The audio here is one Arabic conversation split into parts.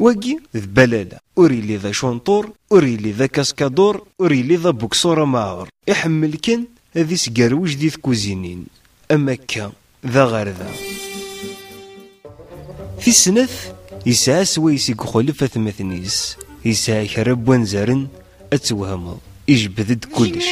واقي ذبلاله وريلي ذا شونطور وريلي ذا كاسكادور وريلي ذا بوكسورة معور يحمل كان هذي سقاروج دي كوزينين أما كا ذا غير ذا في السنث يسعى سويسي خلفة ثمثنيس يسعى خرب وانزارن أتوهمض يجبذد كلش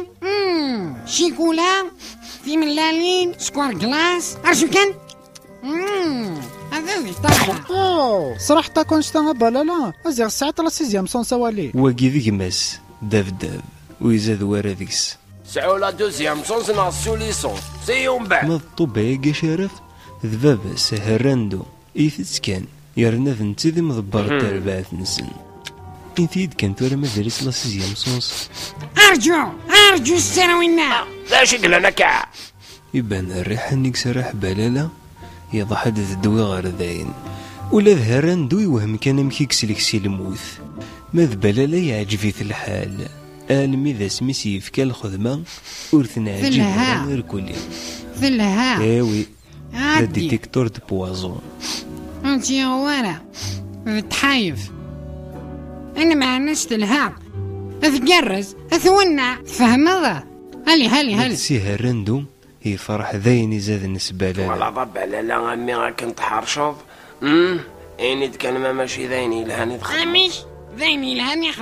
شيكولا في ملالين سكوار جلاس عرشو كان هذا اللي طبعا صراحة كونشتا بالالا ازيغ الساعة 3 سون سوالي واقي ذي قماس داف ويزاد وارا ذيكس سعو لا دوزيام سونس ناسيو ليسونس سيوم بعد مضطوب يا شرف ذبابس هراندو إيثس كان يرنا ذنتي ذي مضبر تربعة نسن إنتيد كانت ورا مدارس لاسيزيام سونس أرجو السراوينا لا شكل أنا كاع يبان الريحة نيك سراح بلالا يضحد ذدوي غير ذاين ولا ذهراندو يوهم كان مكيكس لكسي الموث ما ذبلالا يعجبي في الحال آلمي ذا سميس يفكا الخدمة ورثنا عجيب غير كلي في الها ايوي ذا ديتيكتور دو بوازون انت يا ورا تحايف انا ما عناش الها اثقرز اثونع فهمضه هلي سي هراندو يفرح ذاين زاد نسبة لا والله ضبع لا امي راك نتحرشض اني كان ما ماشي ذايني لهاني مش ذايني لهاني